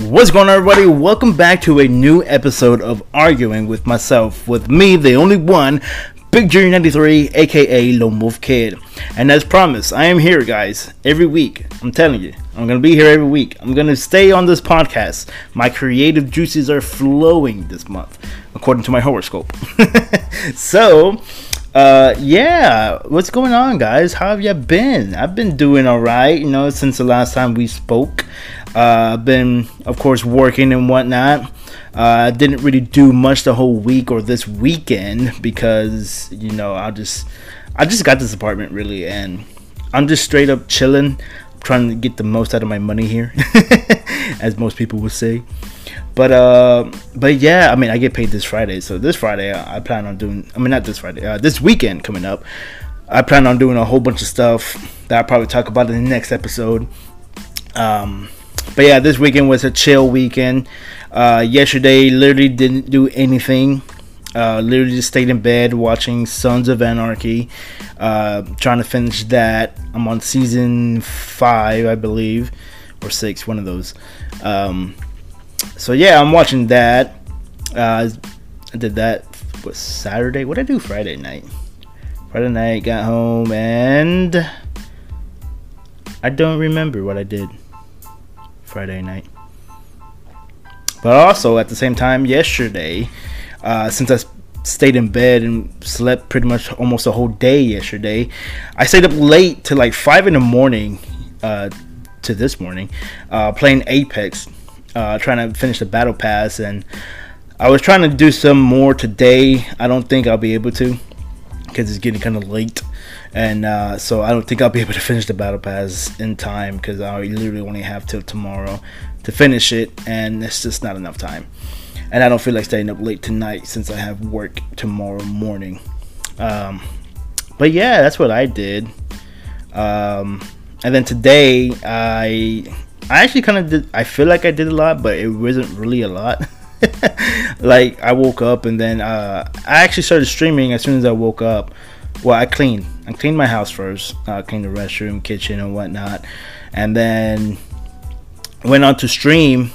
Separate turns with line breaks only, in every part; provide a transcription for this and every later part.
What's going on, everybody? Welcome back to a new episode of Arguing with Myself, with me, the only one, Big Junior 93, aka Lone Wolf Kid. And as promised, I am here, guys, every week. I'm telling you, I'm going to be here every week. I'm going to stay on this podcast. My creative juices are flowing this month, according to my horoscope. So, yeah, what's going on, guys? How have you been? I've been doing alright, since the last time we spoke. I've been, of course, working and whatnot. I didn't really do much the whole week or this weekend because, I just got this apartment, really, and I'm just straight up chilling, trying to get the most out of my money here, as most people would say. But yeah, I get paid this Friday, so this Friday I plan on doing, not this Friday, this weekend coming up, I plan on doing a whole bunch of stuff that I'll probably talk about in the next episode. But yeah, this weekend was a chill weekend. Yesterday, literally didn't do anything. Literally just stayed in bed watching Sons of Anarchy. Trying to finish that. I'm on season 5, I believe, or 6, one of those. So yeah, I'm watching that. I did that was Saturday. What did I do Friday night? Friday night, got home, and I don't remember what I did Friday night. But also at the same time yesterday, since I stayed in bed and slept pretty much almost a whole day yesterday, I stayed up late to like 5 in the morning to this morning, playing Apex, trying to finish the battle pass, and I was trying to do some more today. I don't think I'll be able to because it's getting kind of late. And so I don't think I'll be able to finish the battle pass in time because I literally only have till tomorrow to finish it, and it's just not enough time. And I don't feel like staying up late tonight since I have work tomorrow morning. But yeah, that's what I did. And then today I actually kind of did. I feel like I did a lot, but it wasn't really a lot. Like I woke up and then I actually started streaming as soon as I woke up. Well, I cleaned my house first, cleaned the restroom, kitchen, and whatnot, and then went on to stream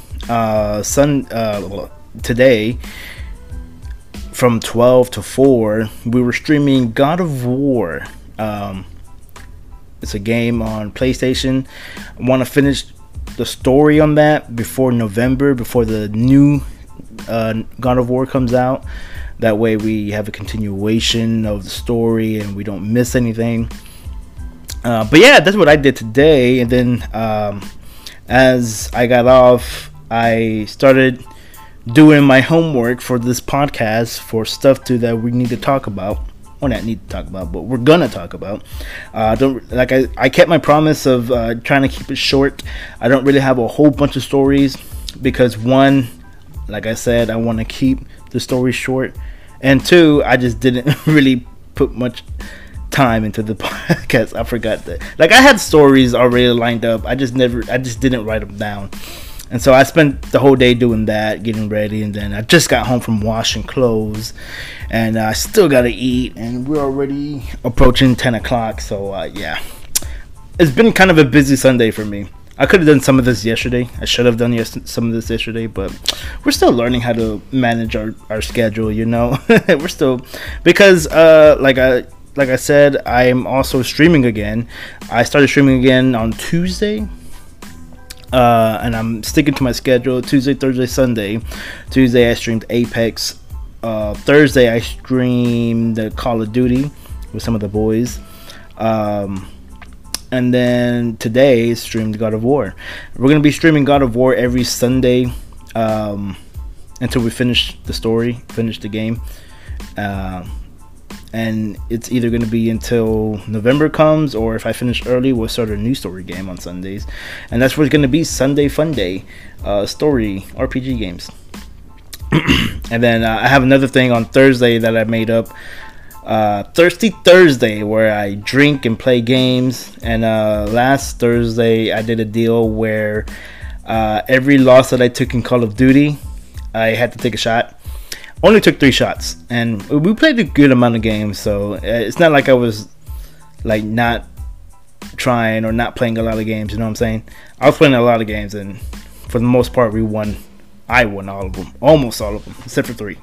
today from 12 to 4. We were streaming God of War. It's a game on PlayStation. I want to finish the story on that before November, before the new God of War comes out. That way we have a continuation of the story and we don't miss anything. But yeah, that's what I did today. And then as I got off, I started doing my homework for this podcast for stuff that we need to talk about. Well, not need to talk about, but we're gonna talk about. I kept my promise of trying to keep it short. I don't really have a whole bunch of stories because, one, like I said, I want to keep the story short, and two, I just didn't really put much time into the podcast. I forgot that. Like, I had stories already lined up. I just didn't write them down. And so I spent the whole day doing that, getting ready, and then I just got home from washing clothes, and I still gotta eat, and we're already approaching 10 o'clock, so yeah. It's been kind of a busy Sunday for me. I could have done some of this yesterday. I should have done some of this yesterday, but we're still learning how to manage our schedule, We're still, because like I said, I'm also streaming again. I started streaming again on Tuesday. And I'm sticking to my schedule. Tuesday, Thursday, Sunday. Tuesday I streamed Apex. Thursday I streamed the Call of Duty with some of the boys. And then today streamed God of War. We're going to be streaming God of War every Sunday until we finish the story, finish the game. And it's either going to be until November comes, or if I finish early, we'll start a new story game on Sundays. And that's what's going to be Sunday Fun Day, story RPG games. And then I have another thing on Thursday that I made up, Thirsty Thursday, where I drink and play games. And last Thursday I did a deal where every loss that I took in Call of Duty, I had to take a shot. Only took 3 shots, and we played a good amount of games, so it's not like I was like not trying or not playing a lot of games, you know what I'm saying? I was playing a lot of games, and for the most part, we won. I won all of them, almost all of them, except for 3.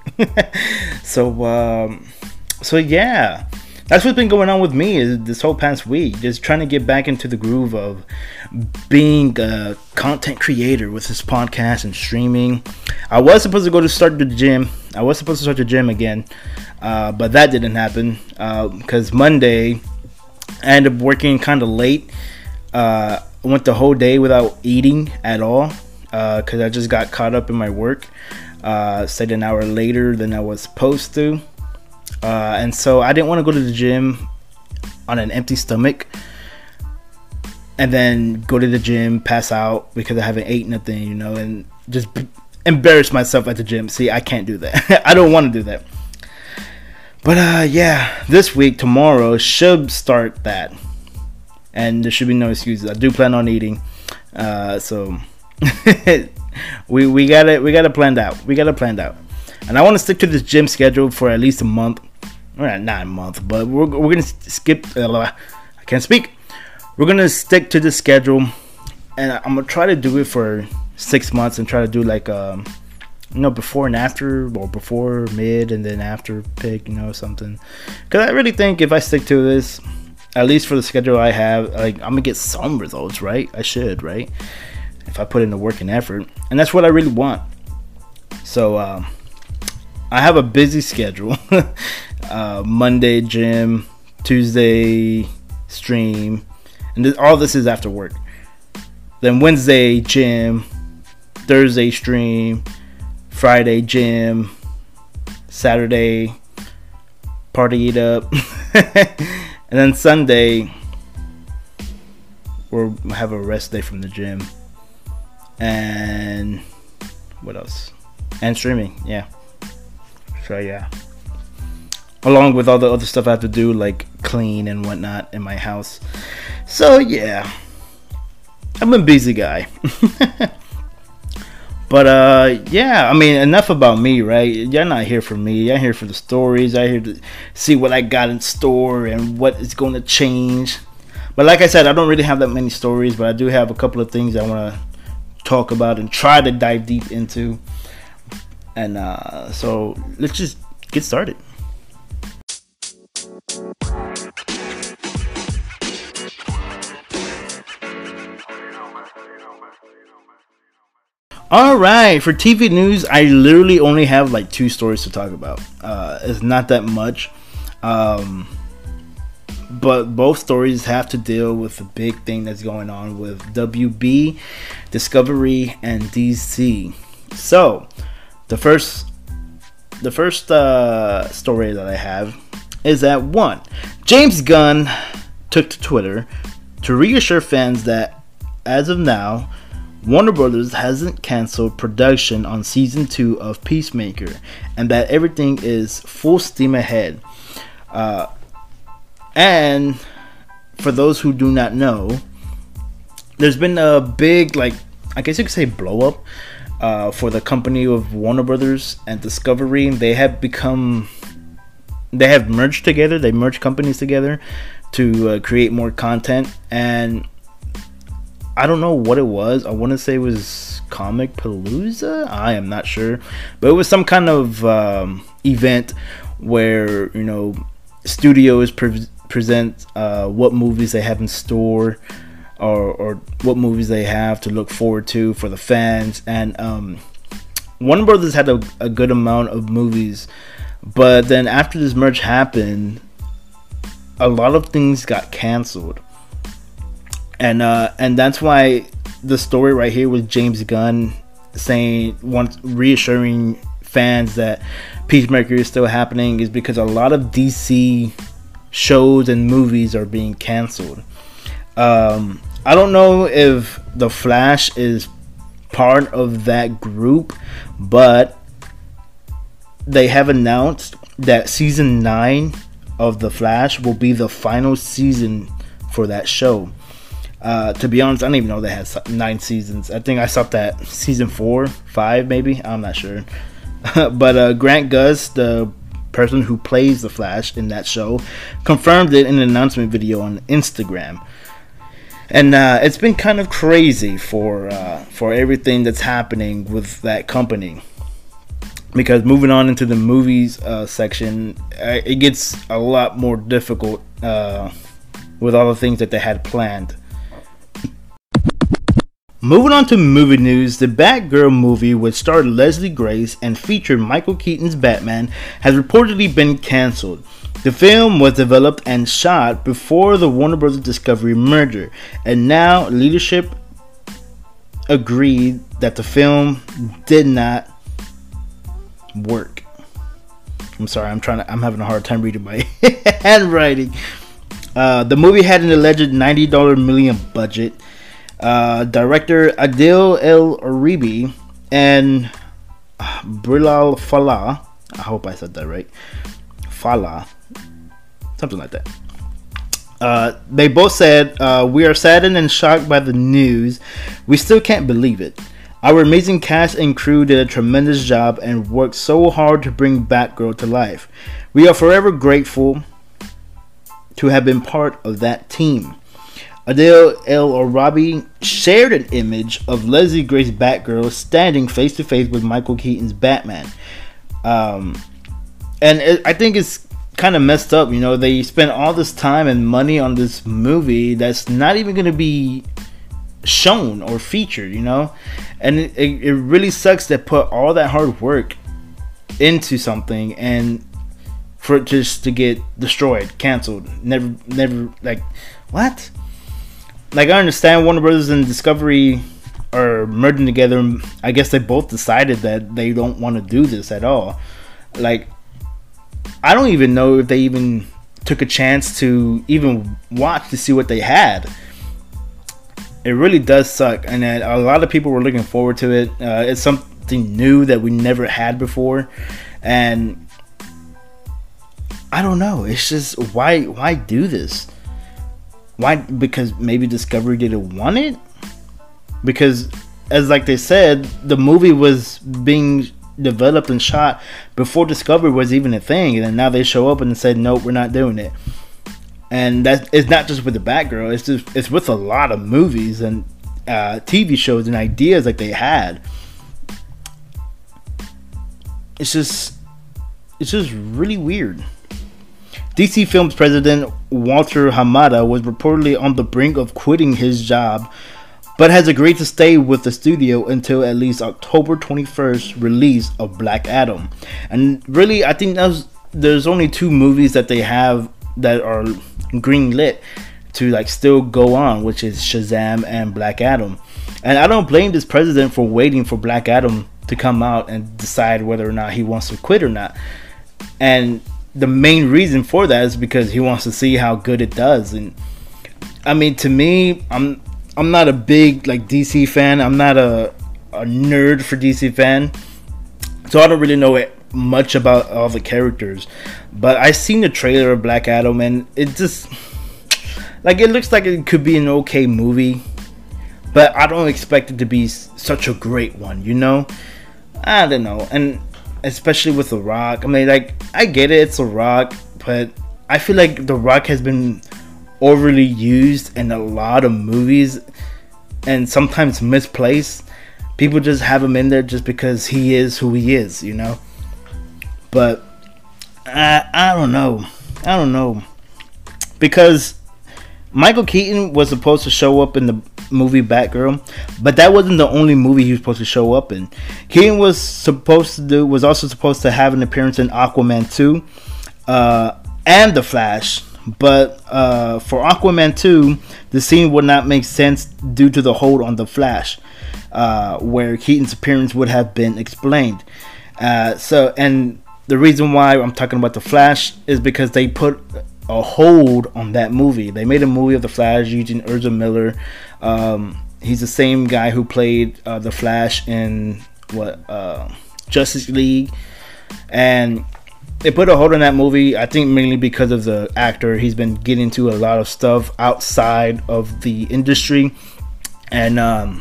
So yeah, that's what's been going on with me is this whole past week. Just trying to get back into the groove of being a content creator with this podcast and streaming. I was supposed to start the gym. I was supposed to start the gym again, but that didn't happen because Monday I ended up working kind of late. I went the whole day without eating at all because I just got caught up in my work. Stayed an hour later than I was supposed to. And so I didn't want to go to the gym on an empty stomach and then go to the gym, pass out because I haven't eaten nothing, you know, and just embarrass myself at the gym. See, I can't do that. I don't want to do that. But yeah, this week, tomorrow, should start that. And there should be no excuses. I do plan on eating. So we got it planned out. We got it planned out. And I want to stick to this gym schedule for at least a month. Well, not a month, but we're going to skip. I can't speak. We're going to stick to the schedule. And I'm going to try to do it for 6 months and try to do like, before and after, or before, mid, and then after pick, something. Because I really think if I stick to this, at least for the schedule I have, like I'm going to get some results, right? I should, right? If I put in the work and effort. And that's what I really want. So, I have a busy schedule. Monday gym, Tuesday stream, and all this is after work. Then Wednesday gym, Thursday stream, Friday gym, Saturday party it up, and then Sunday we'll have a rest day from the gym. And what else? And streaming, yeah. So yeah, along with all the other stuff I have to do, like clean and whatnot in my house. So yeah, I'm a busy guy. But yeah, I mean, enough about me, right? You're not here for me. You're here for the stories. I'm here to see what I got in store and what is going to change. But like I said, I don't really have that many stories, but I do have a couple of things I want to talk about and try to dive deep into. And so let's just get started. Alright, for TV news, I literally only have like 2 stories to talk about. It's not that much. But both stories have to deal with the big thing that's going on with WB, Discovery, and DC. So, the first story that I have is that 1, James Gunn took to Twitter to reassure fans that as of now, Warner Brothers hasn't canceled production on season 2 of Peacemaker and that everything is full steam ahead. And for those who do not know, there's been a big, like, I guess you could say blow up for the company of Warner Brothers and Discovery. They have merged together. They merged companies together to create more content. And I don't know what it was. I want to say it was Comic Palooza. I am not sure, but it was some kind of event where studios present what movies they have in store, or what movies they have to look forward to for the fans. And Warner Brothers had a good amount of movies, but then after this merge happened, a lot of things got canceled. And that's why the story right here with James Gunn reassuring fans that Peacemaker is still happening is because a lot of DC shows and movies are being canceled. I don't know if The Flash is part of that group, but they have announced that season 9 of The Flash will be the final season for that show. To be honest, I didn't even know they had 9 seasons. I think I stopped at season 4, 5 maybe. I'm not sure. But Grant Gustin, the person who plays the Flash in that show, confirmed it in an announcement video on Instagram. And it's been kind of crazy for everything that's happening with that company. Because moving on into the movies section, it gets a lot more difficult with all the things that they had planned. Moving on to movie news, the Batgirl movie, which starred Leslie Grace and featured Michael Keaton's Batman, has reportedly been cancelled. The film was developed and shot before the Warner Bros. Discovery merger, and now leadership agreed that the film did not work. I'm sorry, I'm having a hard time reading my handwriting. The movie had an alleged $90 million budget. Director Adil El Aribi and Bilal Fallah, I hope I said that right, Fallah, something like that. They both said, "We are saddened and shocked by the news. We still can't believe it. Our amazing cast and crew did a tremendous job and worked so hard to bring Batgirl to life. We are forever grateful to have been part of that team." Adil El Arabi shared an image of Leslie Grace Batgirl standing face to face with Michael Keaton's Batman. I think it's kind of messed up. You know, they spent all this time and money on this movie that's not even going to be shown or featured, you know? And it really sucks to put all that hard work into something and for it just to get destroyed, canceled. Never, like, what? Like, I understand Warner Brothers and Discovery are merging together. I guess they both decided that they don't want to do this at all. Like, I don't even know if they even took a chance to even watch to see what they had. It really does suck, and a lot of people were looking forward to it. It's something new that we never had before, and I don't know. It's just, why do this? Why? Because maybe Discovery didn't want it? Because, as like they said, the movie was being developed and shot before Discovery was even a thing, and then now they show up and said, nope, we're not doing it. And that it's not just with the Batgirl, it's with a lot of movies and TV shows and ideas like they had. It's just really weird. DC Films president Walter Hamada was reportedly on the brink of quitting his job, but has agreed to stay with the studio until at least October 21st release of Black Adam. And really, I think there's only 2 movies that they have that are green lit to like still go on, which is Shazam and Black Adam. And I don't blame this president for waiting for Black Adam to come out and decide whether or not he wants to quit or not. And the main reason for that is because he wants to see how good it does. And I mean, to me, I'm not a big like DC fan. I'm not a nerd for DC fan, so I don't really know much about all the characters. But I seen the trailer of Black Adam, and it just like, it looks like it could be an okay movie, but I don't expect it to be such a great one, you know? I don't know. And especially with The Rock, I mean, like, I get it, it's The Rock, but I feel like The Rock has been overly used in a lot of movies and sometimes misplaced. People just have him in there just because he is who he is, you know? But I don't know, because Michael Keaton was supposed to show up in the movie Batgirl, but that wasn't the only movie he was supposed to show up in. Keaton was also supposed to have an appearance in Aquaman 2 and The Flash, but for Aquaman 2, the scene would not make sense due to the hold on The Flash, where Keaton's appearance would have been explained. And the reason why I'm talking about The Flash is because they put a hold on that movie. They made a movie of The Flash using Ezra Miller. He's the same guy who played The Flash in Justice League, and they put a hold on that movie, I think mainly because of the actor. He's been getting into a lot of stuff outside of the industry, and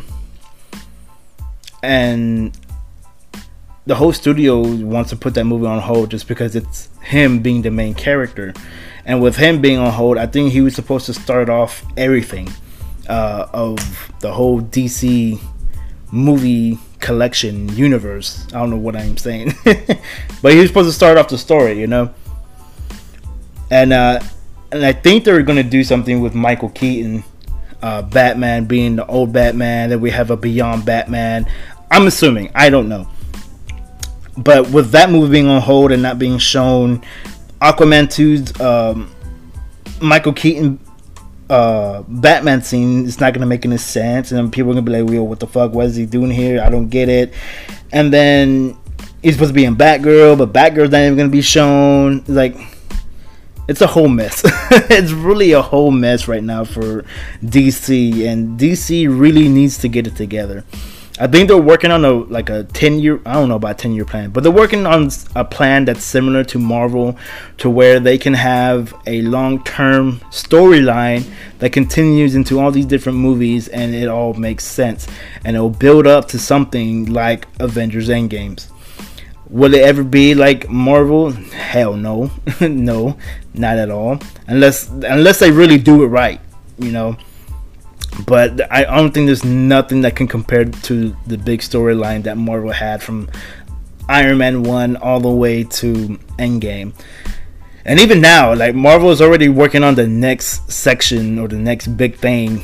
the whole studio wants to put that movie on hold just because it's him being the main character. And with him being on hold, I think he was supposed to start off everything. of the whole DC movie collection universe. I don't know what I'm saying, but he was supposed to start off the story, you know. And I think they're gonna do something with Michael Keaton, Batman being the old Batman. That we have a Beyond Batman. I'm assuming. I don't know. But with that movie being on hold and not being shown, Aquaman 2's Michael Keaton Batman scene is not gonna make any sense, and then people are gonna be like, "Yo, what the fuck? What is he doing here? I don't get it." And then he's supposed to be in Batgirl, but Batgirl's not even gonna be shown. Like, it's a whole mess. It's really a whole mess right now for DC, and DC really needs to get it together. I think they're working on a 10-year, I don't know about 10-year plan, but they're working on a plan that's similar to Marvel, to where they can have a long-term storyline that continues into all these different movies, and it all makes sense, and it'll build up to something like Avengers Endgames. Will it ever be like Marvel? Hell no. No, not at all, unless they really do it right, you know. But I don't think there's nothing that can compare to the big storyline that Marvel had from Iron Man 1 all the way to Endgame. And even now, like, Marvel is already working on the next section or the next big thing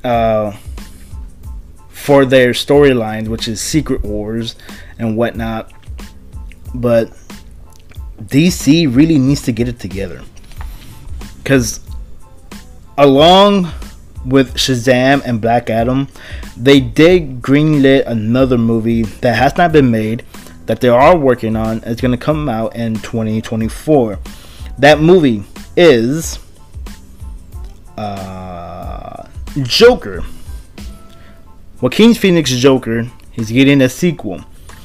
for their storylines, which is Secret Wars and whatnot. But DC really needs to get it together, because along with Shazam and Black Adam, they did greenlit another movie that has not been made, that they are working on. It's going to come out in 2024. That movie is Joker. Joaquin Phoenix Joker. He's getting a sequel.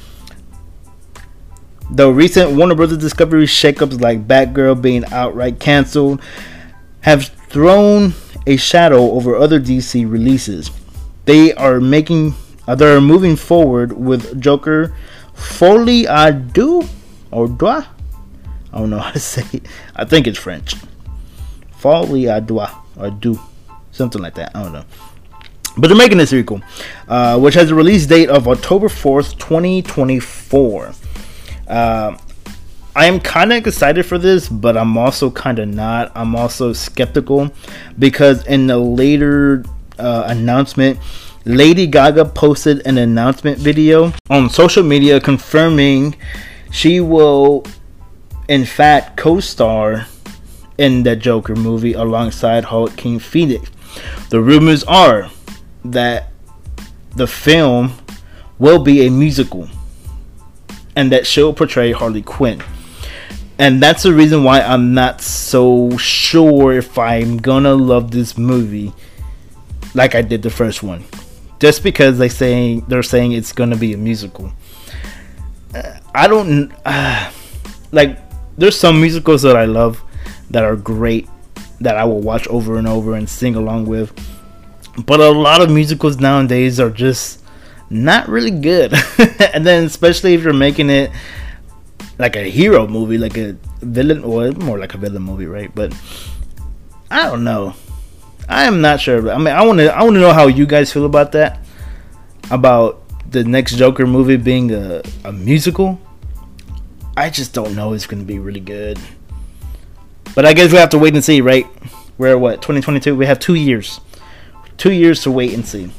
The recent Warner Bros. Discovery shakeups, like Batgirl being outright cancelled, have thrown a shadow over other DC releases. They are moving forward with Joker Folie à Deux or Deux. I don't know how to say it. I think it's French. Folie à Deux or Deux, something like that. I don't know. But they're making a sequel, which has a release date of October 4th, 2024. I am kind of excited for this, but I'm also kind of not. I'm also skeptical, because in the later announcement, Lady Gaga posted an announcement video on social media confirming she will, in fact, co-star in the Joker movie alongside Joaquin Phoenix. The rumors are that the film will be a musical, and that she'll portray Harley Quinn. And that's the reason why I'm not so sure if I'm gonna love this movie like I did the first one, just because they're saying it's gonna be a musical. I don't like. There's some musicals that I love that are great, that I will watch over and over and sing along with, but a lot of musicals nowadays are just not really good. And then especially if you're making it like a hero movie, like a villain, or more like a villain movie, right? But I don't know. I am not sure. I mean, I want to know how you guys feel about that, about the next Joker movie being a musical. I just don't know. It's going to be really good, but I guess we have to wait and see, right? We're what, 2022? We have 2 years. 2 years to wait and see.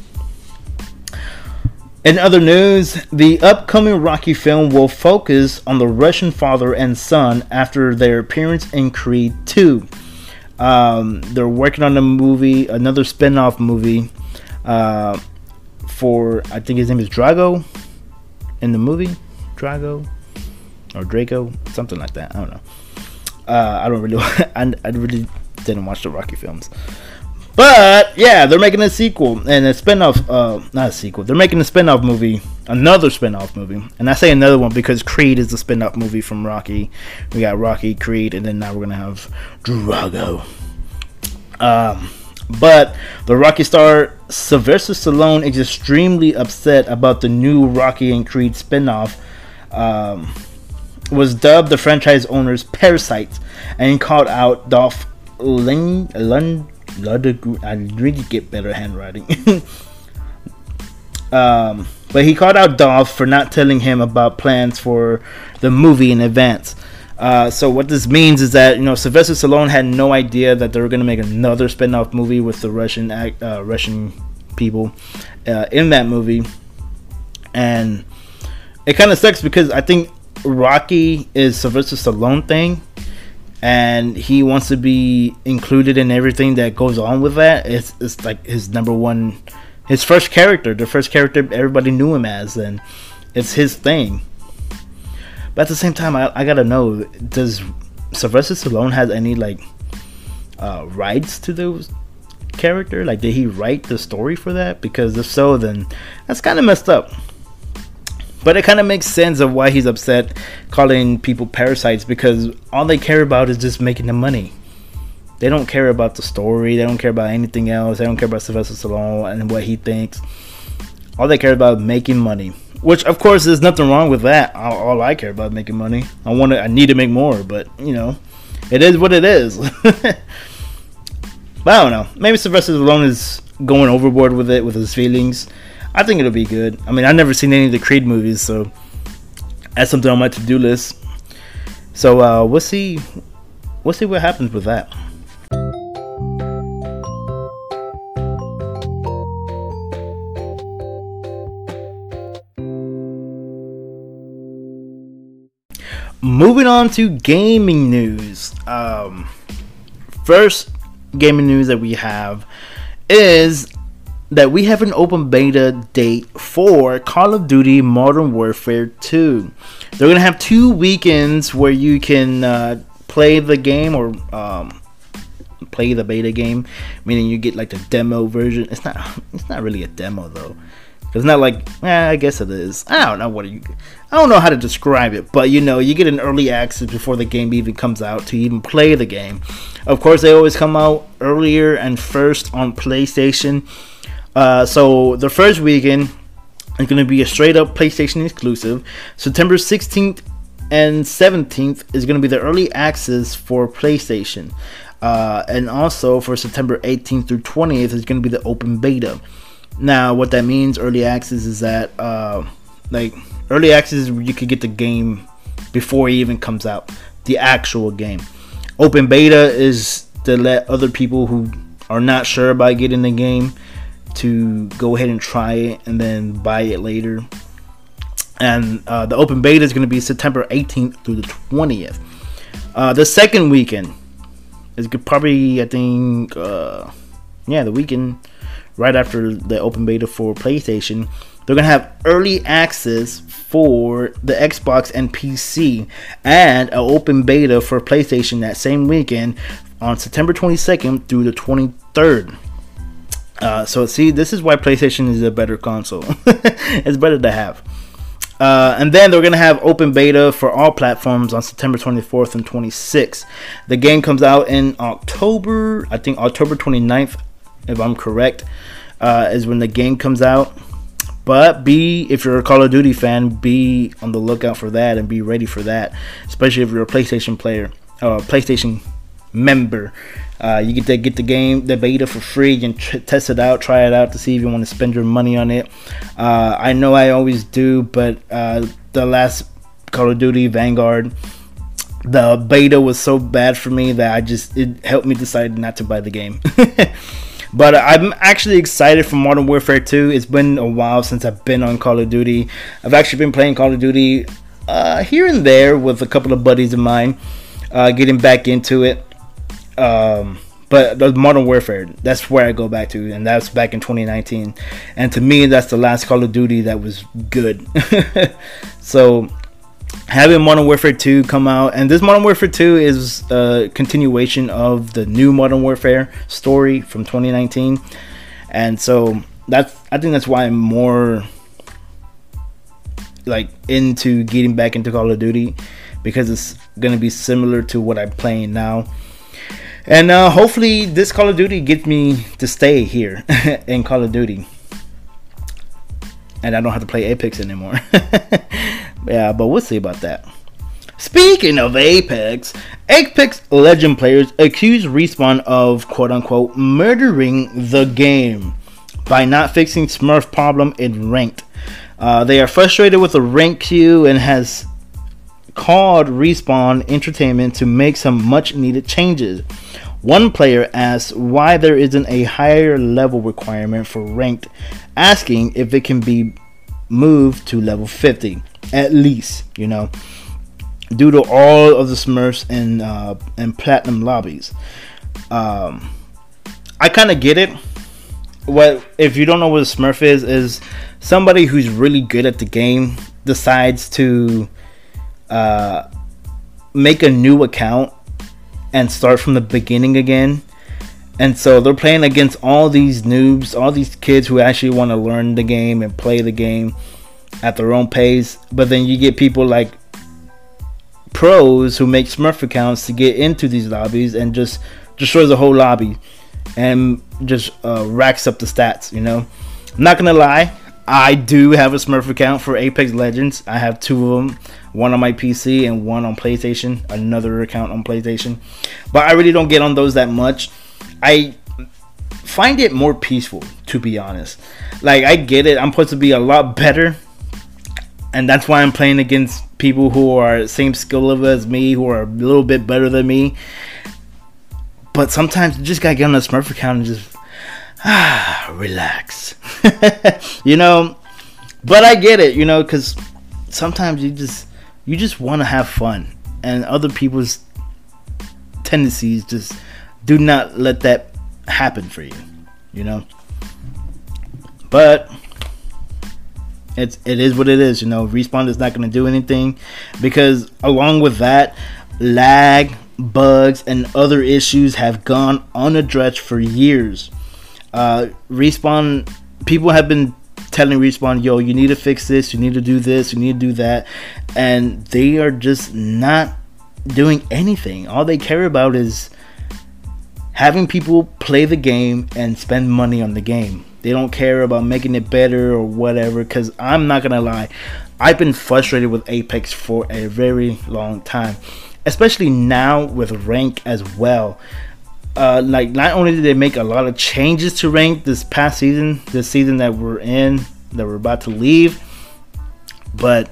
In other news, the upcoming Rocky film will focus on the Russian father and son after their appearance in Creed 2. They're working on another spin-off movie for, I think his name is Drago in the movie. Drago or Draco, something like that. I don't know. I really didn't watch the Rocky films. But yeah, they're making a sequel and a spin-off, not a sequel. They're making a spin-off movie, another spin-off movie. And I say another one because Creed is a spin-off movie from Rocky. We got Rocky, Creed, and then now we're going to have Drago. But the Rocky star Sylvester Stallone is extremely upset about the new Rocky and Creed spin-off. Was dubbed the franchise owner's parasite, and called out Dolph Lundgren. I really get better handwriting. But he called out Dolph for not telling him about plans for the movie in advance. So what this means is that, you know, Sylvester Stallone had no idea that they were going to make another spin-off movie with the Russian people in that movie. And it kind of sucks because I think Rocky is Sylvester Stallone thing, and he wants to be included in everything that goes on with that. It's like his number one, his first character, the first character everybody knew him as, and it's his thing. But at the same time, I gotta know, does Sylvester Stallone has any like rights to those character? Like, did he write the story for that? Because if so, then that's kind of messed up. But it kind of makes sense of why he's upset calling people parasites, because all they care about is just making the money. They don't care about the story. They don't care about anything else. They don't care about Sylvester Stallone and what he thinks. All they care about is making money. Which, of course, there's nothing wrong with that. All I care about is making money. I need to make more, but, you know, it is what it is. But I don't know. Maybe Sylvester Stallone is going overboard with it, with his feelings. I think it'll be good. I mean, I've never seen any of the Creed movies, so that's something on my to-do list. So we'll see what happens with that. Moving on to gaming news. First gaming news that we have is that we have an open beta date for Call of Duty Modern Warfare 2. They're going to have 2 weekends where you can play the game, or play the beta game, meaning you get like the demo version. It's not really a demo though. It's not like, I guess it is. I don't know how to describe it, but you know, you get an early access before the game even comes out to even play the game. Of course, they always come out earlier and first on PlayStation. So the first weekend is going to be a straight up PlayStation exclusive. September 16th and 17th is going to be the early access for PlayStation. And also for September 18th through 20th is going to be the open beta. Now, what that means, early access, is that like early access is where you could get the game before it even comes out, the actual game. Open beta is to let other people who are not sure about getting the game to go ahead and try it and then buy it later. And the open beta is going to be September 18th through the 20th. The second weekend is probably, I think, the weekend right after the open beta for PlayStation. They're going to have early access for the Xbox and PC, and an open beta for PlayStation that same weekend on September 22nd through the 23rd. So see, this is why PlayStation is a better console. It's better to have. And then they're going to have open beta for all platforms on September 24th and 26th. The game comes out in October, I think October 29th, if I'm correct, is when the game comes out. But if you're a Call of Duty fan, be on the lookout for that and be ready for that. Especially if you're a PlayStation player or a PlayStation member. You get to get the game, the beta, for free. You can test it out, try it out to see if you want to spend your money on it. I know I always do, but the last Call of Duty Vanguard, the beta was so bad for me that it helped me decide not to buy the game. But I'm actually excited for Modern Warfare 2. It's been a while since I've been on Call of Duty. I've actually been playing Call of Duty here and there with a couple of buddies of mine, getting back into it. But the Modern Warfare, that's where I go back to, and that's back in 2019. And to me, that's the last Call of Duty that was good. So having Modern Warfare 2 come out, and this Modern Warfare 2 is a continuation of the new Modern Warfare story from 2019, and so I think that's why I'm more like into getting back into Call of Duty, because it's gonna be similar to what I'm playing now, and hopefully this Call of Duty gets me to stay here in Call of Duty, and I don't have to play Apex anymore. Yeah, but we'll see about that. Speaking of Apex Legend players accuse Respawn of quote-unquote murdering the game by not fixing Smurf problem in ranked. They are frustrated with the rank queue and has called Respawn Entertainment to make some much needed changes. One player asked why there isn't a higher level requirement for ranked, asking if it can be moved to level 50 at least, due to all of the Smurfs and platinum lobbies. I kind of get it. What if you don't know what a Smurf is somebody who's really good at the game decides to make a new account and start from the beginning again. And so they're playing against all these noobs, all these kids who actually want to learn the game and play the game at their own pace. But then you get people like pros who make Smurf accounts to get into these lobbies and just destroys the whole lobby and just racks up the stats. I'm not gonna lie, I do have a Smurf account for Apex Legends. I have two of them, one on my PC and one on PlayStation, another account on PlayStation. But I really don't get on those that much. I find it more peaceful, to be honest. Like, I get it, I'm supposed to be a lot better, and that's why I'm playing against people who are same skill level as me, who are a little bit better than me. But sometimes you just gotta get on a Smurf account and just relax. But I get it, because sometimes you just want to have fun, and other people's tendencies just do not let that happen for you. But it is what it is. Respawn is not going to do anything, because along with that, lag, bugs, and other issues have gone unaddressed for years. Respawn, people have been telling Respawn, yo, you need to fix this, you need to do this, you need to do that, and they are just not doing anything. All they care about is having people play the game and spend money on the game. They don't care about making it better or whatever, because I'm not gonna lie, I've been frustrated with Apex for a very long time, especially now with rank as well. Like, not only did they make a lot of changes to rank this past season, this season that we're in, that we're about to leave, but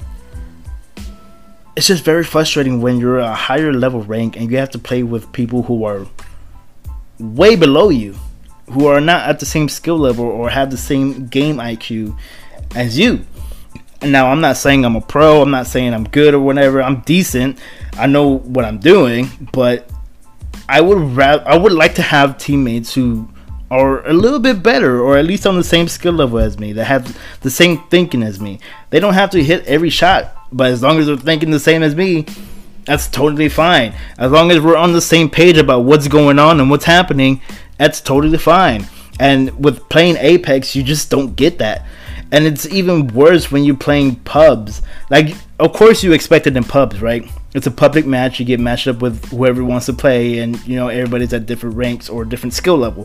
it's just very frustrating when you're a higher level rank and you have to play with people who are way below you, who are not at the same skill level or have the same game IQ as you. Now, I'm not saying I'm a pro, I'm not saying I'm good or whatever. I'm decent, I know what I'm doing, but I would like to have teammates who are a little bit better, or at least on the same skill level as me, that have the same thinking as me. They don't have to hit every shot, but as long as they're thinking the same as me, that's totally fine. As long as we're on the same page about what's going on and what's happening, that's totally fine. And with playing Apex, you just don't get that. And it's even worse when you're playing pubs. Like, of course you expect it in pubs, right? It's a public match, you get matched up with whoever wants to play, and everybody's at different ranks or different skill level,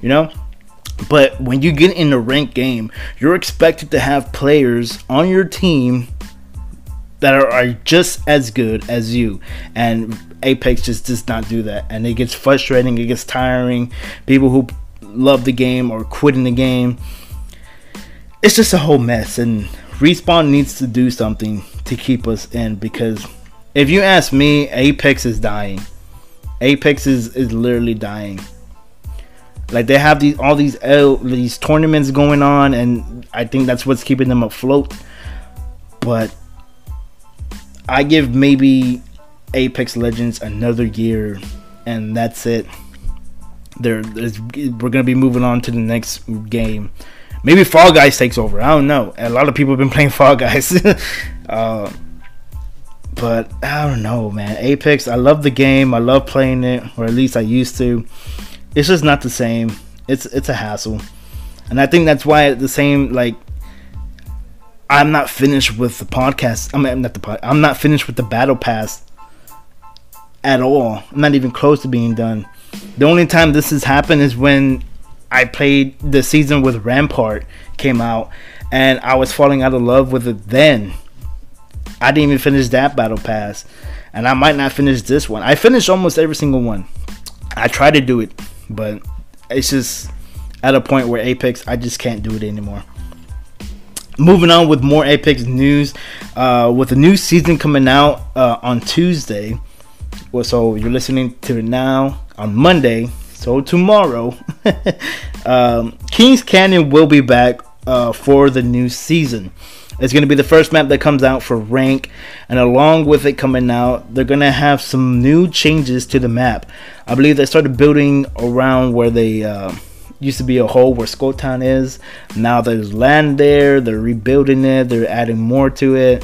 But when you get in a ranked game, you're expected to have players on your team that are just as good as you, and Apex just does not do that, and it gets frustrating, it gets tiring. People who love the game or quitting the game, it's just a whole mess, and Respawn needs to do something to keep us in, because if you ask me, Apex is dying. Apex is literally dying. Like, they have all these tournaments going on, and I think that's what's keeping them afloat. But I give maybe Apex Legends another year, and that's it. We're gonna be moving on to the next game. Maybe Fall Guys takes over. I don't know. A lot of people have been playing Fall Guys. But I don't know, man. Apex, I love the game. I love playing it, or at least I used to. It's just not the same. It's a hassle, and I think that's why I'm not finished with the podcast. I'm not finished with the battle pass at all. I'm not even close to being done. The only time this has happened is when I played the season with Rampart came out, and I was falling out of love with it then. I didn't even finish that battle pass, and I might not finish this one. I finished almost every single one. I try to do it, but it's just at a point where Apex, I just can't do it anymore. Moving on with more Apex news, with the new season coming out on Tuesday. Well, so you're listening to it now on Monday. So tomorrow, Kings Canyon will be back for the new season. It's going to be the first map that comes out for rank, and along with it coming out, they're going to have some new changes to the map. I believe they started building around where they used to be a hole where Skull Town is. Now there's land there. They're rebuilding it. They're adding more to it.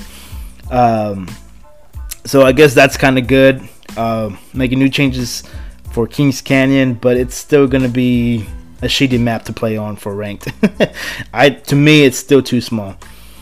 So I guess that's kind of good. Making new changes for Kings Canyon, but it's still going to be a shitty map to play on for ranked. To me, it's still too small.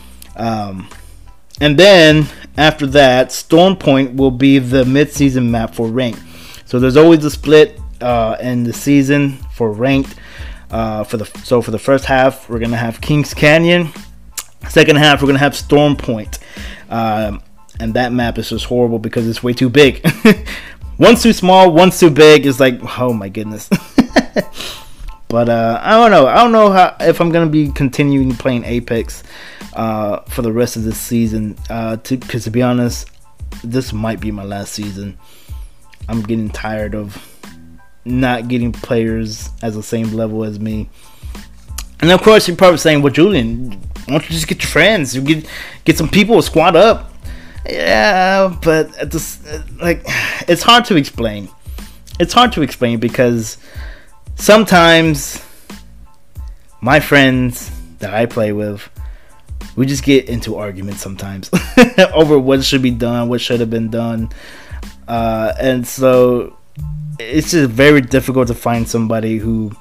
And then after that, Storm Point will be the mid-season map for ranked. So there's always a split in the season for ranked. For the first half, we're gonna have Kings Canyon. Second half, we're gonna have Storm Point. And that map is just horrible because it's way too big. One's too small, one's too big. It's like, oh my goodness. But I don't know. I don't know if I'm gonna be continuing playing Apex for the rest of this season. Because to be honest, this might be my last season. I'm getting tired of not getting players as the same level as me. And of course, you're probably saying, "Well, Julian, why don't you just get your friends? You get some people, squad up." Yeah, but it's hard to explain. It's hard to explain because sometimes my friends that I play with, we just get into arguments sometimes over what should be done, what should have been done, and so it's just very difficult to find somebody who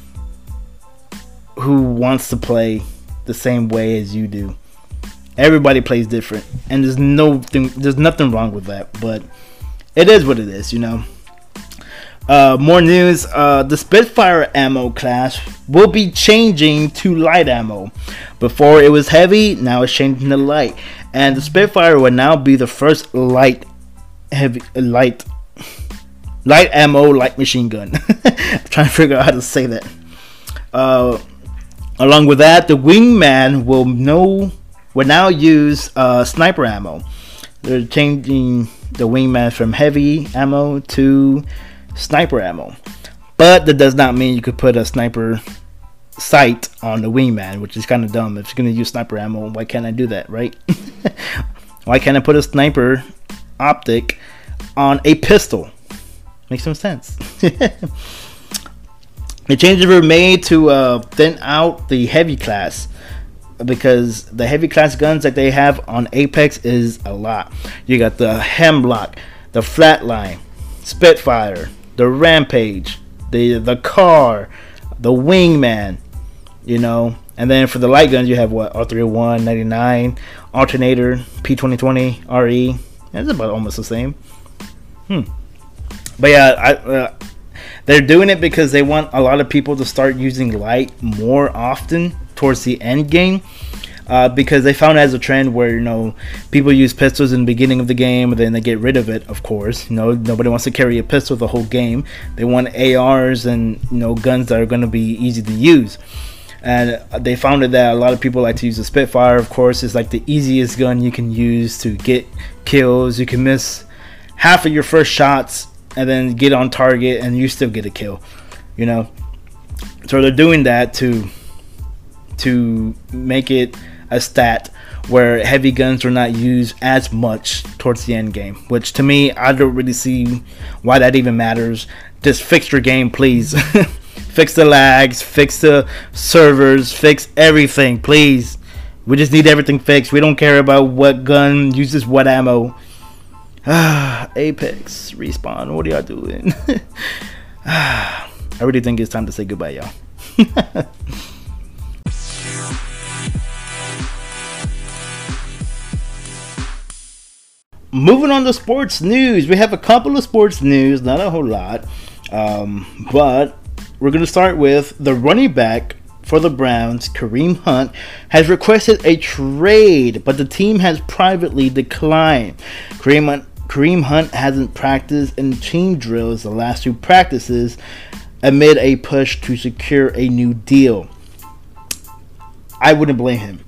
wants to play the same way as you do. Everybody plays different, and there's nothing wrong with that, but it is what it is, you know. More news, the Spitfire ammo class will be changing to light ammo. Before it was heavy, now it's changing to light, and the Spitfire will now be the first light ammo light machine gun. I'm trying to figure out how to say that. Along with that, the Wingman will now use sniper ammo. They're changing the Wingman from heavy ammo to sniper ammo, but that does not mean you could put a sniper sight on the Wingman, which is kind of dumb. If you're going to use sniper ammo, why can't I do that, right? Why can't I put a sniper optic on a pistol? Makes some sense. The changes were made to thin out the heavy class, because the heavy class guns that they have on Apex is a lot. You got the Hemlock, the Flatline, Spitfire, the Rampage, the Car, the Wingman, you know. And then for the light guns, you have what? R301, 99, Alternator, P2020, RE. It's about almost the same. But yeah, they're doing it because they want a lot of people to start using light more often towards the end game, because they found as a trend where, you know, people use pistols in the beginning of the game and then they get rid of it. Of course, you know, nobody wants to carry a pistol the whole game. They want ARs and, you know, guns that are going to be easy to use. And they found that a lot of people like to use the Spitfire. Of course, it's like the easiest gun you can use to get kills. You can miss half of your first shots and then get on target and you still get a kill, you know. So they're doing that to make it a stat where heavy guns are not used as much towards the end game, which to me, I don't really see why that even matters. Just fix your game, please. Fix the lags, fix the servers, fix everything, please. We just need everything fixed. We don't care about what gun uses what ammo. Apex, Respawn, what are y'all doing? I really think it's time to say goodbye, y'all. Moving on to sports news. We have a couple of sports news, not a whole lot. But we're going to start with the running back for the Browns, Kareem Hunt, has requested a trade, but the team has privately declined. Kareem Hunt Kareem Hunt hasn't practiced in team drills the last 2 practices amid a push to secure a new deal. I wouldn't blame him.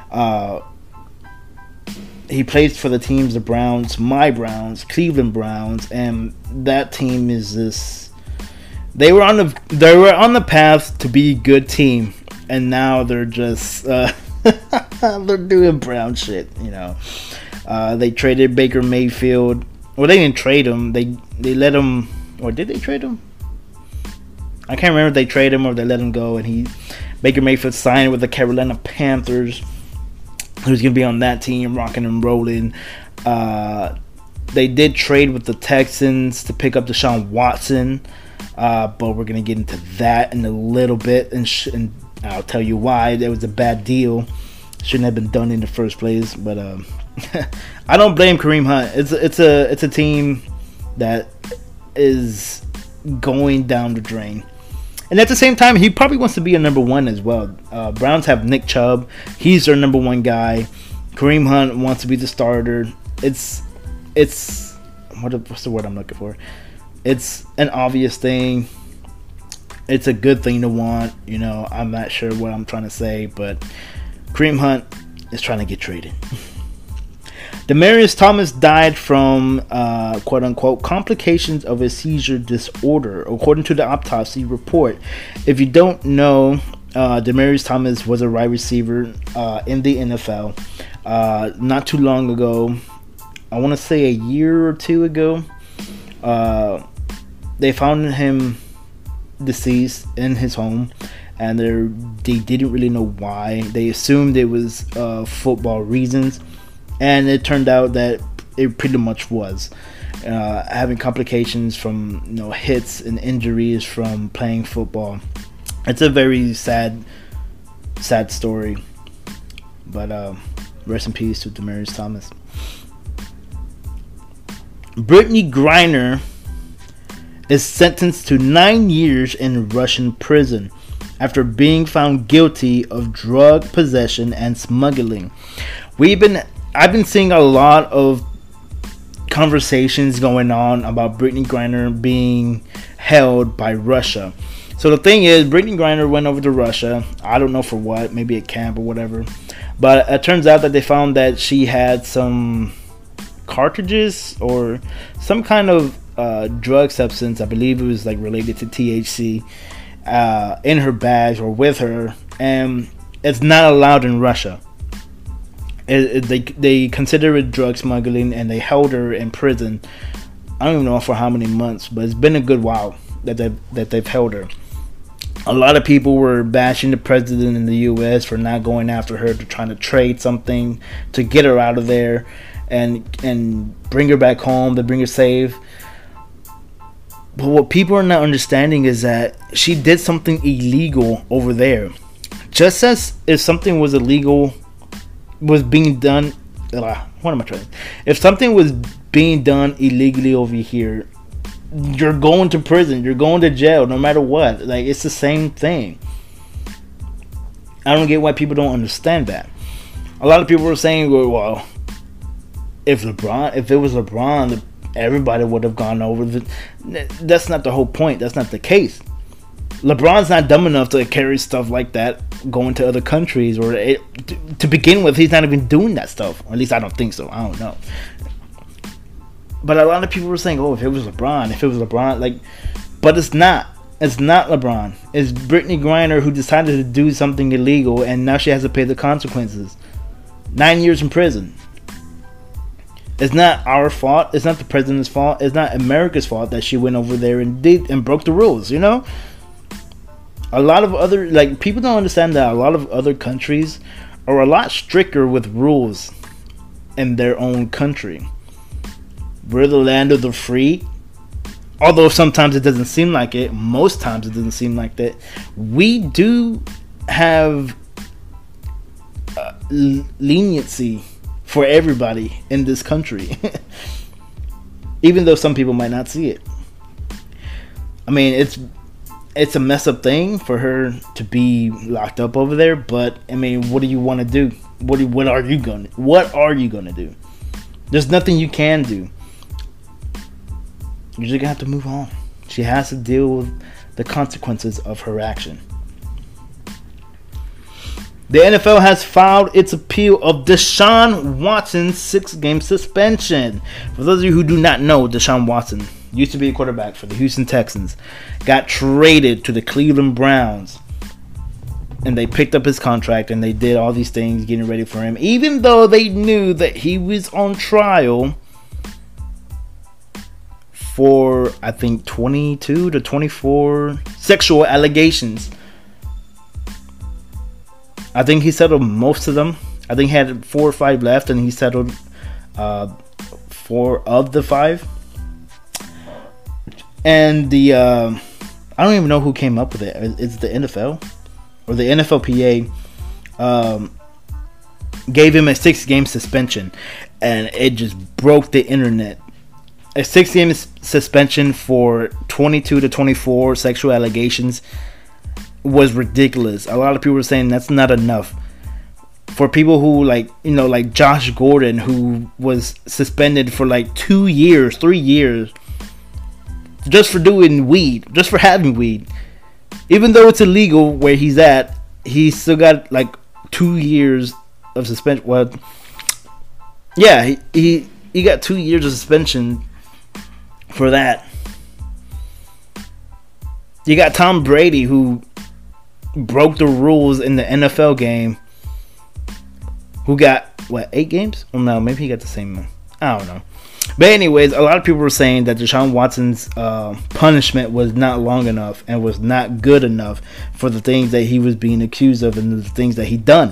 He plays for the teams, the Browns, my Browns, Cleveland Browns, and that team is this. They were on the path to be a good team, and now they're just they're doing Brown shit. They traded Baker Mayfield. Well, they didn't trade him. They let him, or did they trade him? I can't remember if they traded him or they let him go, and Baker Mayfield signed with the Carolina Panthers. Who's going to be on that team, rocking and rolling. They did trade with the Texans to pick up Deshaun Watson, but we're going to get into that in a little bit, and I'll tell you why. That was a bad deal. Shouldn't have been done in the first place, but I don't blame Kareem Hunt. It's a team that is going down the drain. And at the same time, he probably wants to be a number 1 as well. Browns have Nick Chubb. He's their number 1 guy. Kareem Hunt wants to be the starter. What's the word I'm looking for? It's an obvious thing. It's a good thing to want. I'm not sure what I'm trying to say, but Kareem Hunt is trying to get traded. Demaryius Thomas died from quote-unquote complications of a seizure disorder, according to the autopsy report. If you don't know, Demaryius Thomas was a wide receiver in the NFL. Not too long ago, I want to say a year or 2 ago, they found him deceased in his home, and they didn't really know why. They assumed it was football reasons. And it turned out that it pretty much was having complications from hits and injuries from playing football. It's a very sad story. But rest in peace to Demaryius Thomas. Brittany Griner is sentenced to 9 years in Russian prison after being found guilty of drug possession and smuggling. I've been seeing a lot of conversations going on about Brittany Griner being held by Russia. So the thing is, Brittany Griner went over to Russia. I don't know for what, maybe a camp or whatever. But it turns out that they found that she had some cartridges or some kind of drug substance. I believe it was related to THC in her bag or with her, and it's not allowed in Russia. They consider it drug smuggling, and they held her in prison. I don't even know for how many months, but it's been a good while that they've held her. A lot of people were bashing the president in the U.S. for not going after her, to trying to trade something to get her out of there and bring her back home, to bring her safe. But what people are not understanding is that she did something illegal over there. Just as if something was illegal was being done, if something was being done illegally over here, you're going to prison, you're going to jail, no matter what. It's the same thing. I don't get why people don't understand that. A lot of people are saying, well, if it was LeBron, everybody would have gone over. That's not the whole point. That's not the case. LeBron's not dumb enough to carry stuff like that going to other countries, or to begin with, he's not even doing that stuff. Or at least I don't think so. I don't know. But a lot of people were saying, if it was LeBron, but it's not. It's not LeBron. It's Brittany Griner who decided to do something illegal, and now she has to pay the consequences. 9 years in prison. It's not our fault. It's not the president's fault. It's not America's fault that she went over there and broke the rules, A lot of other, people don't understand that a lot of other countries are a lot stricter with rules in their own country. We're the land of the free. Although sometimes it doesn't seem like it. Most times it doesn't seem like that. We do have leniency for everybody in this country. Even though some people might not see it. I mean, it's a mess up thing for her to be locked up over there, but I mean, what do you want to do? What are you gonna do? There's nothing you can do. you're just gonna have to move on. She has to deal with the consequences of her action. The NFL has filed its appeal of Deshaun Watson's 6-game suspension. For those of you who do not know, Deshaun Watson used to be a quarterback for the Houston Texans, got traded to the Cleveland Browns, and they picked up his contract and they did all these things getting ready for him, even though they knew that he was on trial for, I think, 22 to 24 sexual allegations. I think he settled most of them. I think he had 4 or 5 left, and he settled 4 of the 5. And I don't even know who came up with it. It's the NFL or the NFLPA gave him a 6-game suspension, and it just broke the internet. A 6-game suspension for 22 to 24 sexual allegations was ridiculous. A lot of people were saying that's not enough. For people who like Josh Gordon, who was suspended for like 2 years, 3 years, just for doing weed, just for having weed. Even though it's illegal where he's at, he still got like 2 years of suspension. Well, yeah, he got 2 years of suspension for that. You got Tom Brady, who broke the rules in the NFL game, who got, 8 games? Oh no, maybe he got the same one. I don't know. But anyways, a lot of people were saying that Deshaun Watson's punishment was not long enough and was not good enough for the things that he was being accused of and the things that he done.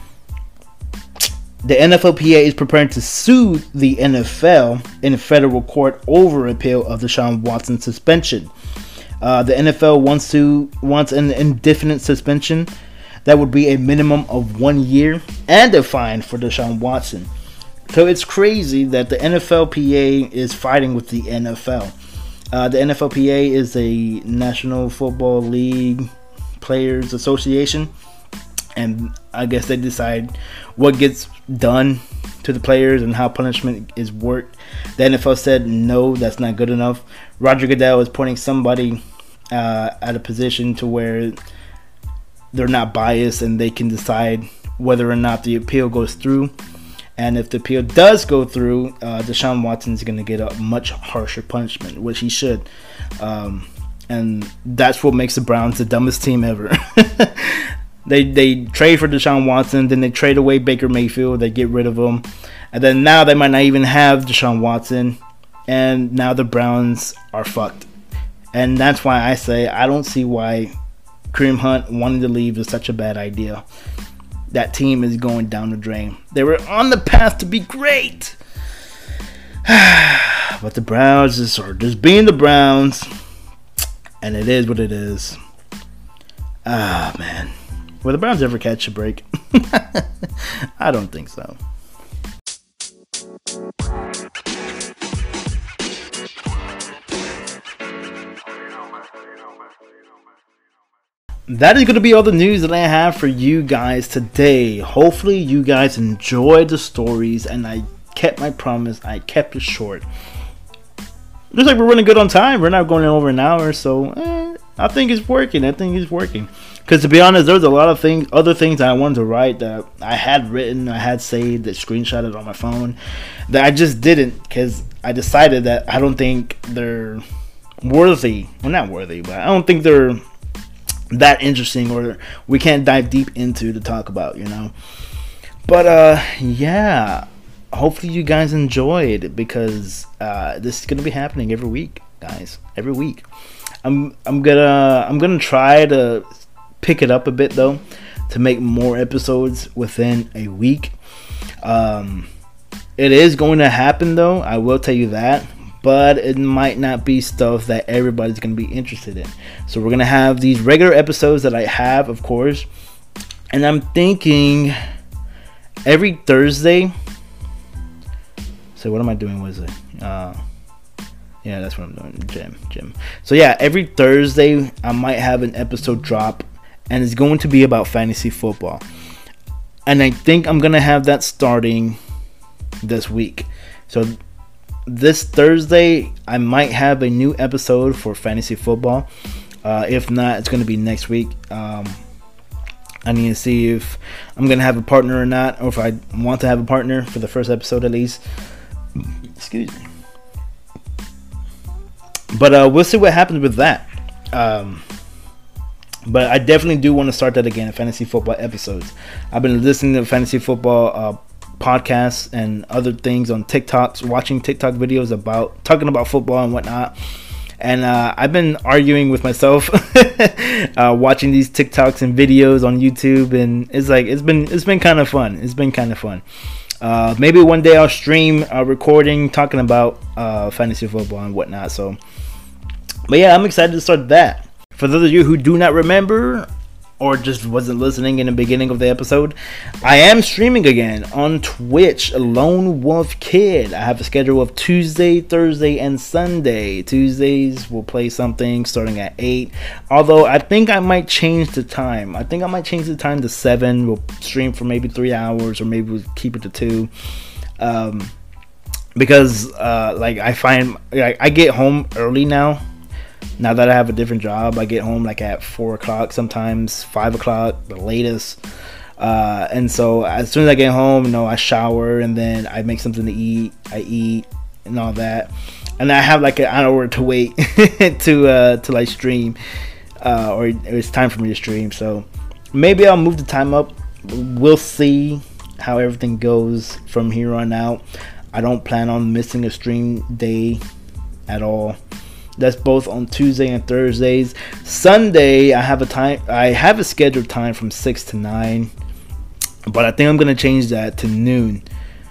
The NFLPA is preparing to sue the NFL in federal court over appeal of Deshaun Watson's suspension. The NFL wants an indefinite suspension that would be a minimum of 1 year and a fine for Deshaun Watson. So it's crazy that the NFLPA is fighting with the NFL. The NFLPA is a National Football League Players Association, and I guess they decide what gets done to the players and how punishment is worked. The NFL said no, that's not good enough. Roger Goodell is appointing somebody at a position to where they're not biased and they can decide whether or not the appeal goes through. And if the appeal does go through, Deshaun Watson is going to get a much harsher punishment, which he should. And that's what makes the Browns the dumbest team ever. They trade for Deshaun Watson, then they trade away Baker Mayfield, they get rid of him. And then now they might not even have Deshaun Watson. And now the Browns are fucked. And that's why I say I don't see why Kareem Hunt wanting to leave is such a bad idea. That team is going down the drain. They were on the path to be great. But the Browns are just being the Browns. And it is what it is. Ah, man. Will the Browns ever catch a break? I don't think so. That is going to be all the news that I have for you guys today. Hopefully you guys enjoyed the stories and I kept my promise. I kept it short. Looks like we're running good on time. We're not going over an hour, so I think it's working. Because to be honest, there's a lot of other things I wanted to write that I had written, I had saved, that screenshotted on my phone, that I just didn't because I decided that I don't think they're worthy. Well, not worthy, but I don't think they're that interesting or we can't dive deep into to talk about, But yeah, hopefully you guys enjoyed because this is gonna be happening every week, guys. Every week. I'm gonna try to pick it up a bit though to make more episodes within a week. It is going to happen though, I will tell you that. But it might not be stuff that everybody's going to be interested in. So we're going to have these regular episodes that I have, of course. And I'm thinking every Thursday. So what am I doing? What is it? Yeah, that's what I'm doing. Gym. So yeah, every Thursday I might have an episode drop. And it's going to be about fantasy football. And I think I'm going to have that starting this week. So this Thursday I might have a new episode for fantasy football. If not, it's going to be next week. I need to see if I'm going to have a partner or not, or if I want to have a partner for the first episode at least. Excuse me. But we'll see what happens with that. But I definitely do want to start that again, fantasy football episodes. I've been listening to fantasy football podcasts and other things on TikToks, watching TikTok videos about talking about football and whatnot. And I've been arguing with myself, watching these TikToks and videos on YouTube, and it's been kind of fun. It's been kind of fun. Maybe one day I'll stream a recording talking about fantasy football and whatnot. So, but yeah, I'm excited to start that. For those of you who do not remember or just wasn't listening in the beginning of the episode, I am streaming again on Twitch, Lone Wolf Kid. I have a schedule of Tuesday, Thursday, and Sunday. Tuesdays we'll play something starting at 8. Although I think I might change the time. I think I might change the time to 7. We'll stream for maybe 3 hours, or maybe we'll keep it to 2. Because I find I get home early now. Now that I have a different job, I get home like at 4 o'clock, sometimes 5 o'clock, the latest. And so as soon as I get home, I shower and then I make something to eat. I eat and all that. And I have like an hour to wait to like stream, or it's time for me to stream. So maybe I'll move the time up. We'll see how everything goes from here on out. I don't plan on missing a stream day at all. That's both on Tuesday and Thursdays. Sunday, I have a scheduled time from 6 to 9, but I think I'm gonna change that to noon.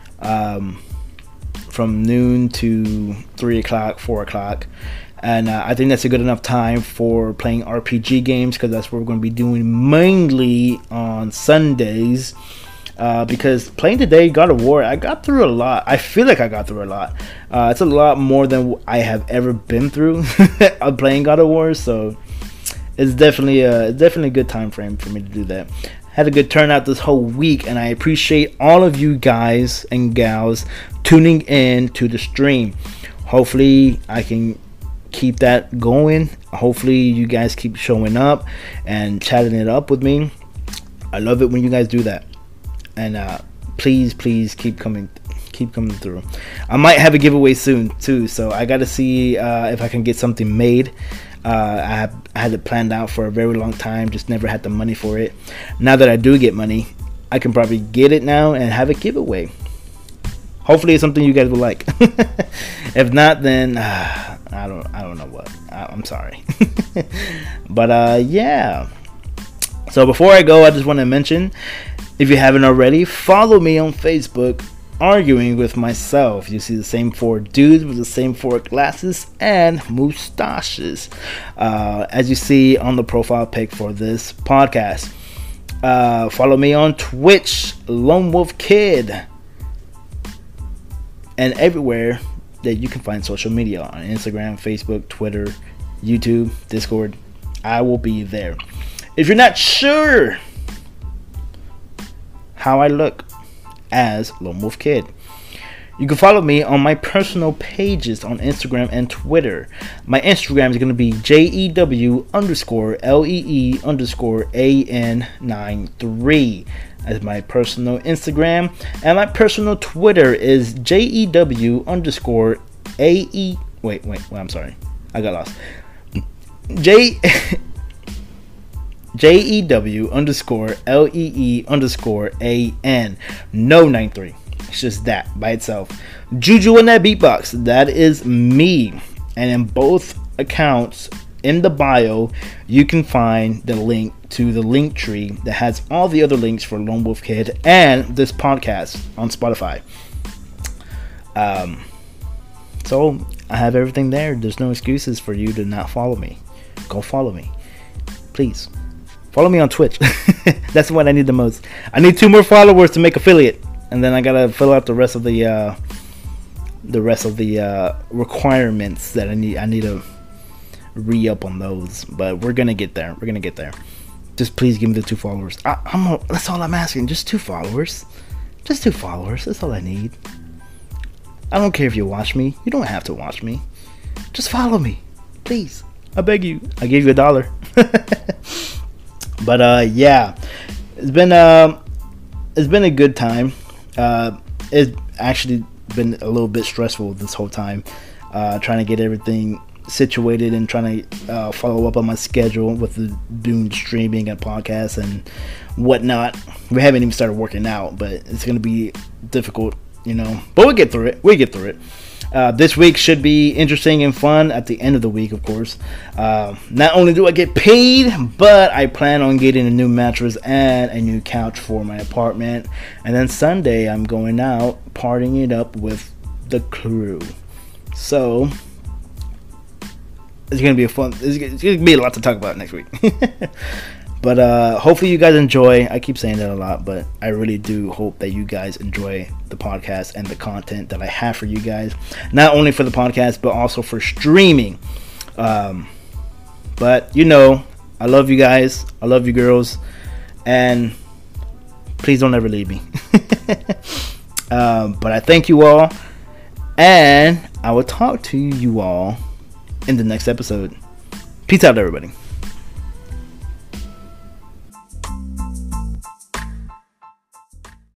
From noon to 3 o'clock, 4 o'clock, and I think that's a good enough time for playing RPG games, because that's what we're going to be doing mainly on Sundays. Because playing today, God of War, I got through a lot. I feel like I got through a lot. It's a lot more than I have ever been through playing God of War. So it's definitely a good time frame for me to do that. Had a good turnout this whole week, and I appreciate all of you guys and gals tuning in to the stream. Hopefully, I can keep that going. Hopefully, you guys keep showing up and chatting it up with me. I love it when you guys do that. And please keep coming through. I might have a giveaway soon too, so I gotta see if I can get something made. I had it planned out for a very long time, just never had the money for it. Now that I do get money, I can probably get it now and have a giveaway. Hopefully it's something you guys will like. If not, then I don't know what. I'm sorry. But yeah. So before I go, I just want to mention, if you haven't already, follow me on Facebook, Arguing with Myself. You see the same 4 dudes with the same 4 glasses and mustaches, as you see on the profile pic for this podcast. Follow me on Twitch, Lone Wolf Kid, and everywhere that you can find social media, on Instagram, Facebook, Twitter, YouTube, Discord. I will be there. If you're not sure how I look as Lone Wolf Kid, you can follow me on my personal pages on Instagram and Twitter. My Instagram is going to be JEW_LEE_AN93 as my personal Instagram, and my personal Twitter is JEW_AE. Wait, I'm sorry, I got lost. JEW_LEE_AN. No 93. It's just that by itself. Juju in that beatbox. That is me. And in both accounts, in the bio, you can find the link to the link tree that has all the other links for Lone Wolf Kid and this podcast on Spotify. So I have everything there. There's no excuses for you to not follow me. Go follow me, please. Follow me on Twitch. That's what I need the most. I need 2 more followers to make affiliate, and then I gotta fill out the rest of the requirements that I need to re-up on those. But we're gonna get there. Just please give me the 2 followers. That's all I'm asking. Just 2 followers. Just 2 followers. That's all I need. I don't care if you watch me. You don't have to watch me. Just follow me, please. I beg you. I gave you $1. But yeah, it's been a good time. It's actually been a little bit stressful this whole time, trying to get everything situated and trying to follow up on my schedule with the doing streaming and podcasts and whatnot. We haven't even started working out, but it's gonna be difficult, but we'll get through it. This week should be interesting and fun at the end of the week, of course. Not only do I get paid, but I plan on getting a new mattress and a new couch for my apartment. And then Sunday, I'm going out, partying it up with the crew. So, it's going to be it's going to be a lot to talk about next week. But hopefully you guys enjoy. I keep saying that a lot, but I really do hope that you guys enjoy the podcast and the content that I have for you guys. Not only for the podcast, but also for streaming. But I love you guys. I love you girls. And please don't ever leave me. But I thank you all. And I will talk to you all in the next episode. Peace out, everybody.